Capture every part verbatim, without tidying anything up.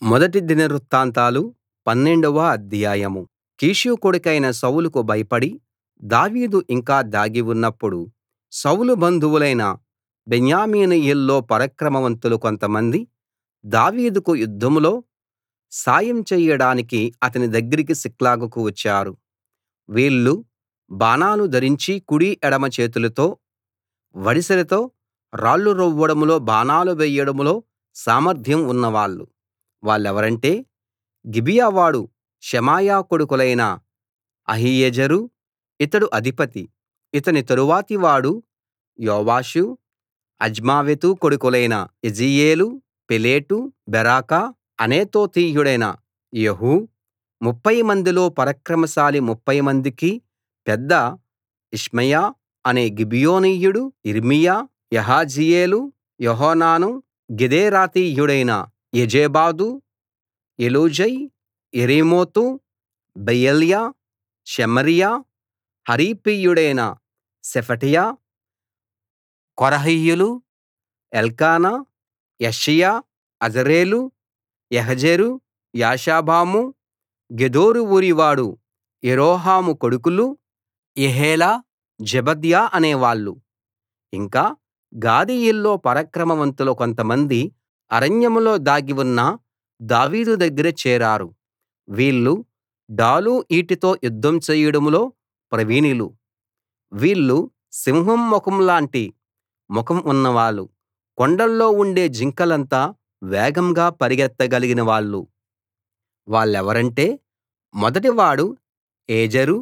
మొదటి దినవృత్తాంతాలు పన్నెండవ అధ్యాయం. కీషు కొడుకైన సౌలుకు భయపడి దావీదు ఇంకా దాగి ఉన్నప్పుడు సౌలు బంధువులైన బెన్యామీనీయుల్లో పరాక్రమవంతులు కొంతమంది దావీదుకు యుద్ధంలో సాయం చెయ్యడానికి అతని దగ్గరికి సిక్లగుకు వచ్చారు. వీళ్ళు బాణాలు ధరించి కుడి ఎడమ చేతులతో వడిసెలతో రాళ్లు రువ్వడంలో బాణాలు వేయడంలో సామర్థ్యం ఉన్నవాళ్ళు. వాళ్ళెవరంటే గిబియా వాడు షెమాయా కొడుకులైన అహీయెజెరు, ఇతడు అధిపతి. ఇతని తరువాతి వాడు యోవాషు, అజ్మావెతు కొడుకులైన యెజీయేలు, పెలెటు, బెరాకా, అనేతోతీయుడైన యెహూ. ముప్ఫై మందిలో పరాక్రమశాలి ముప్ఫై మందికి పెద్ద ఇష్మాయా అనే గిబియోనీయుడు, యిర్మీయా, యహజీయేలు, యోహానాను, గెదెరాతీయుడైన యోజాబాదు, ఎలుజై, యెరేమోతు, బెయల్యా, షెమర్యా, హరీఫీయుడైన షెఫట్య, కోరహీయులు, ఎల్కానా, యెషయా, అజరేలు, యహజెరు, యాషాబాము, గెదోరు ఊరివాడు యెరోహాము కొడుకులు యెహేలా, జెబద్యా అనేవాళ్ళు. ఇంకా గాదీయుల్లో పరాక్రమవంతులు కొంతమంది అరణ్యంలో దాగి ఉన్న దావీదు దగ్గర చేరారు. వీళ్ళు డాలు ఈటెతో యుద్ధం చేయడంలో ప్రవీణులు. వీళ్ళు సింహం ముఖం లాంటి ముఖం ఉన్నవాళ్ళు, కొండల్లో ఉండే జింకలంత వేగంగా పరిగెత్తగలిగిన వాళ్ళు. వాళ్ళెవరంటే మొదటివాడు ఏజెరు,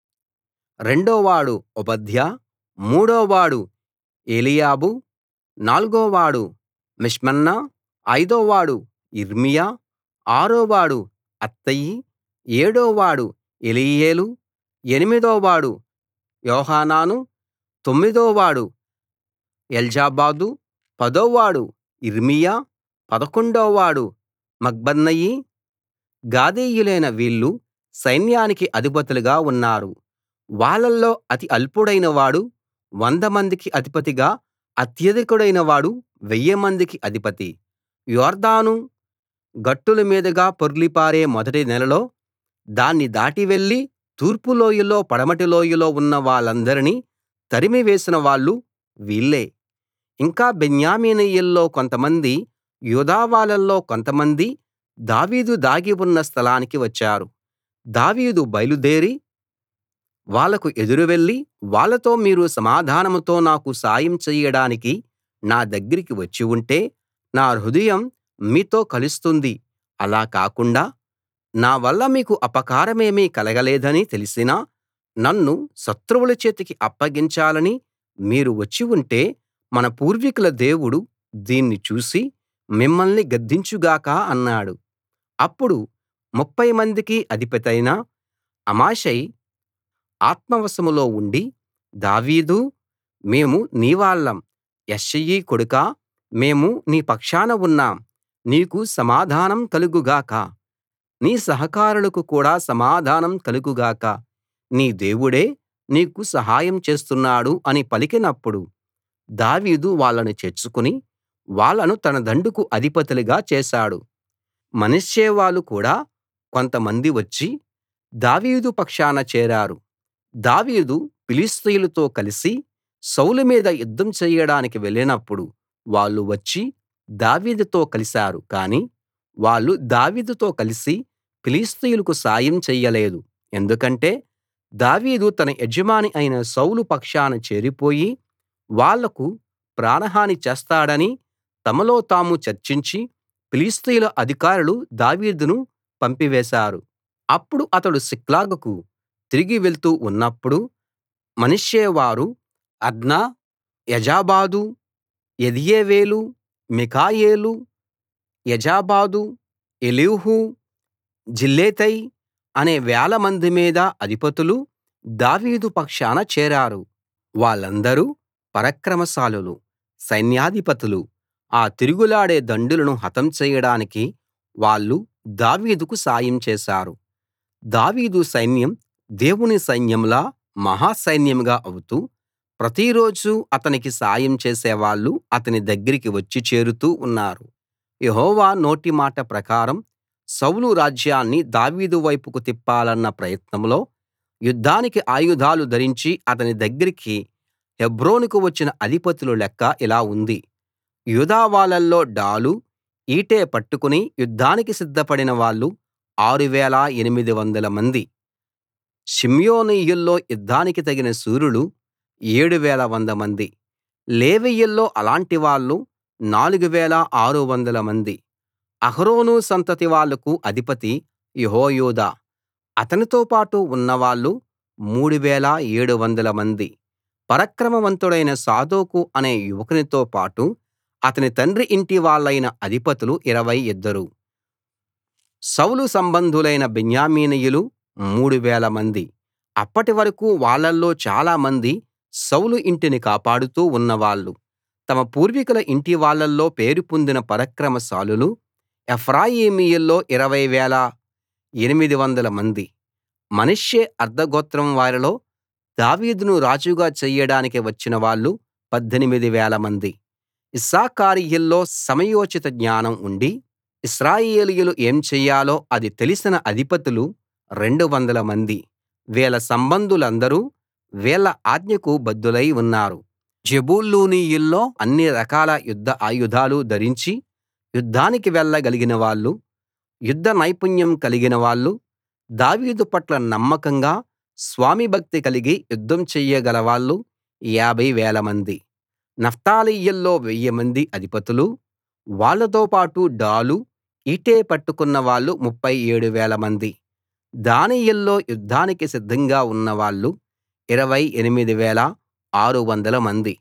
రెండోవాడు ఓబద్యా, మూడోవాడు ఏలీయాబు, నాల్గోవాడు మిష్మన్నా, ఐదోవాడు యిర్మీయా, ఆరోవాడు అత్తయి, ఏడోవాడు ఎలీయేలు, ఎనిమిదోవాడు యోహానాను, తొమ్మిదోవాడు ఎల్జాబాదు, పదోవాడు యిర్మీయా, పదకొండోవాడు మక్బన్నయి. గాదీయులైన వీళ్ళు సైన్యానికి అధిపతులుగా ఉన్నారు. వాళ్ళల్లో అతి అల్పుడైన వాడు వంద మందికి అధిపతిగా, అత్యధికుడైన వాడు వెయ్యి మందికి అధిపతి. యొర్దాను గట్టుల మీదుగా పొర్లిపారే మొదటి నెలలో దాన్ని దాటి వెళ్లి తూర్పు లోయలో పడమటి లోయలో ఉన్న వాళ్ళందరినీ తరిమివేసిన వాళ్ళు వీళ్ళే. ఇంకా బెన్యామీనీయుల్లో కొంతమంది, యూదా వాళ్ళలో కొంతమంది దావీదు దాగి ఉన్న స్థలానికి వచ్చారు. దావీదు బయలుదేరి వాళ్ళకు ఎదురు వెళ్లి వాళ్ళతో, మీరు సమాధానంతో నాకు సాయం చెయ్యడానికి నా దగ్గరికి వచ్చి ఉంటే నా హృదయం మీతో కలుస్తుంది. అలా కాకుండా నా వల్ల మీకు అపకారమేమీ కలగలేదని తెలిసినా నన్ను శత్రువుల చేతికి అప్పగించాలని మీరు వచ్చి ఉంటే మన పూర్వీకుల దేవుడు దీన్ని చూసి మిమ్మల్ని గద్దించు గాక అన్నాడు. అప్పుడు ముప్ఫై మందికి అధిపతైన అమాషై ఆత్మవశంలో ఉండి, దావీదూ, మేము నీ వాళ్ళం. యెష్షయి కొడుకా, మేము నీ పక్షాన ఉన్నాం. నీకు సమాధానం కలుగు గాక. నీ సహకారులకు కూడా సమాధానం కలుగు గాక. నీ దేవుడే నీకు సహాయం చేస్తున్నాడు అని పలికినప్పుడు దావీదు వాళ్ళను చేర్చుకుని వాళ్ళను తన దండుకు అధిపతులుగా చేశాడు. మనష్షే వాళ్ళు కూడా కొంతమంది వచ్చి దావీదు పక్షాన చేరారు. దావీదు ఫిలిష్తీయులతో కలిసి సౌలు మీద యుద్ధం చెయ్యడానికి వెళ్ళినప్పుడు వాళ్ళు వచ్చి దావీదుతో కలిశారు. కానీ వాళ్ళు దావీదుతో కలిసి ఫిలిష్తీయులకు సాయం చెయ్యలేదు. ఎందుకంటే దావీదు తన యజమాని అయిన సౌలు పక్షాన చేరిపోయి వాళ్లకు ప్రాణహాని చేస్తాడని తమలో తాము చర్చించి ఫిలిష్తీయుల అధికారులు దావీదును పంపివేశారు. అప్పుడు అతడు సిక్లగుకు తిరిగి వెళ్తూ ఉన్నప్పుడు మనష్షే వారు అద్నా, యొజాబాదు, యెదీయేవేలు, మీకాయేలు, యోజాబాదు, ఎలీహు, జిల్లేతై అనే వేలమంది మీద అధిపతులు దావీదు పక్షాన చేరారు. వాళ్ళందరూ పరాక్రమశాలులు, సైన్యాధిపతులు. ఆ తిరుగులాడే దండులను హతం చేయడానికి వాళ్ళు దావీదుకు సాయం చేశారు. దావీదు సైన్యం దేవుని సైన్యంలా మహా సైన్యంగా అవుతూ ప్రతిరోజూ అతనికి సాయం చేసేవాళ్ళు అతని దగ్గరికి వచ్చి చేరుతూ ఉన్నారు. యెహోవా నోటి మాట ప్రకారం సౌలు రాజ్యాన్ని దావీదు వైపుకు తిప్పాలన్న ప్రయత్నంలో యుద్ధానికి ఆయుధాలు ధరించి అతని దగ్గరికి హెబ్రోనుకు వచ్చిన అధిపతుల లెక్క ఇలా ఉంది. యూదా వాళ్ళలో డాలు, ఈటె పట్టుకుని యుద్ధానికి సిద్ధపడిన వాళ్ళు ఆరు వేల ఎనిమిది వందల మంది. షిమ్యోనీయుల్లో యుద్ధానికి తగిన శూరులు ఏడు వేల వంద మంది. లేవీయుల్లో అలాంటి వాళ్ళు నాలుగు వేల ఆరు వందల మంది. అహరోను సంతతి వాళ్లకు అధిపతి యెహోయాదా. అతనితో పాటు ఉన్నవాళ్ళు మూడు వేల ఏడు వందల మంది. పరాక్రమవంతుడైన సాదోకు అనే యువకునితో పాటు అతని తండ్రి ఇంటి వాళ్ళైన అధిపతులు ఇరవై ఇద్దరు. సౌలు సంబంధులైన బెన్యామీనీయులు మూడు వేల మంది. అప్పటి వరకూ వాళ్ళల్లో చాలా మంది సౌలు ఇంటిని కాపాడుతూ ఉన్నవాళ్ళు. తమ పూర్వీకుల ఇంటి వాళ్ళలో పేరు పొందిన పరాక్రమశాలులు ఎఫ్రాయిమీయుల్లో ఇరవై వేల ఎనిమిది వందల మంది. మనష్షే అర్థగోత్రం వారిలో దావీదును రాజుగా చెయ్యడానికి వచ్చిన వాళ్ళు పద్దెనిమిది వేల మంది. ఇశ్శాఖారీయుల్లో సమయోచిత జ్ఞానం ఉండి ఇశ్రాయేలీయులు ఏం చెయ్యాలో అది తెలిసిన అధిపతులు రెండు వందల మంది. వీళ్ళ సంబంధులందరూ వీళ్ళ ఆజ్ఞకు బద్ధులై ఉన్నారు. జెబూలూనీయుల్లో అన్ని రకాల యుద్ధ ఆయుధాలు ధరించి యుద్ధానికి వెళ్ళగలిగిన వాళ్ళు, యుద్ధ నైపుణ్యం కలిగిన వాళ్ళు, దావీదు పట్ల నమ్మకంగా స్వామిభక్తి కలిగి యుద్ధం చెయ్యగల వాళ్ళు యాభై వేల మంది. నఫ్తాలీయుల్లో వెయ్యి మంది అధిపతులు, వాళ్ళతో పాటు డాలు, ఈటె పట్టుకున్న వాళ్ళు ముప్ఫై ఏడు వేల మంది. దానీయుల్లో యుద్ధానికి సిద్ధంగా ఉన్నవాళ్ళు ఇరవై ఎనిమిది వేల ఆరు వందల మంది.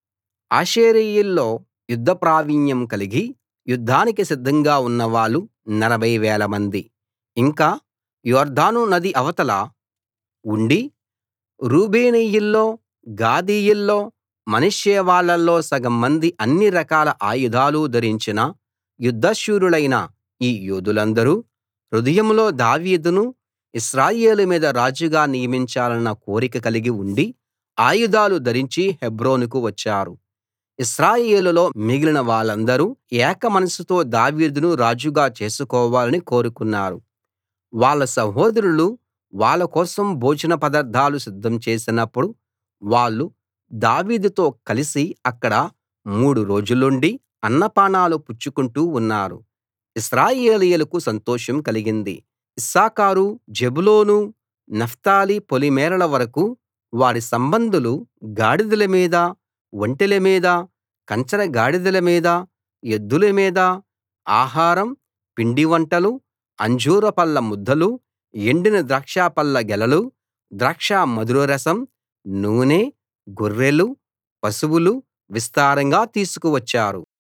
ఆషేరీయుల్లో యుద్ధ ప్రావీణ్యం కలిగి యుద్ధానికి సిద్ధంగా ఉన్నవాళ్ళు నలభై వేల మంది. ఇంకా యొర్దాను నది అవతల ఉండి రూబేనీయుల్లో, గాదీయుల్లో, మనష్షే వాళ్ళలో సగం మంది అన్ని రకాల ఆయుధాలు ధరించిన యుద్ధశూరులైన ఈ యోధులందరూ హృదయంలో దావీదును ఇశ్రాయేలు మీద రాజుగా నియమించాలన్న కోరిక కలిగి ఉండి ఆయుధాలు ధరించి హెబ్రోనుకు వచ్చారు. ఇశ్రాయేలులో మిగిలిన వాళ్ళందరూ ఏక మనసుతో దావీదును రాజుగా చేసుకోవాలని కోరుకున్నారు. వాళ్ళ సహోదరులు వాళ్ళ కోసం భోజన పదార్థాలు సిద్ధం చేసినప్పుడు వాళ్ళు దావీదుతో కలిసి అక్కడ మూడు రోజులుండి అన్నపానాలు పుచ్చుకుంటూ ఉన్నారు. ఇశ్రాయేలీయులకు సంతోషం కలిగింది. ఇశ్శాఖారు, జెబూలూను, నఫ్తాలి పొలిమేరల వరకూ వారి సంబంధులు గాడిదల మీద, ఒంటెల మీద, కంచర గాడిదల మీద, ఎద్దుల మీద ఆహారం, పిండి వంటలు, అంజూర పళ్ళ ముద్దలు, ఎండిన ద్రాక్ష పళ్ళ గెలలు, ద్రాక్ష మధుర రసం, నూనె, గొర్రెలు, పశువులు విస్తారంగా తీసుకువచ్చారు.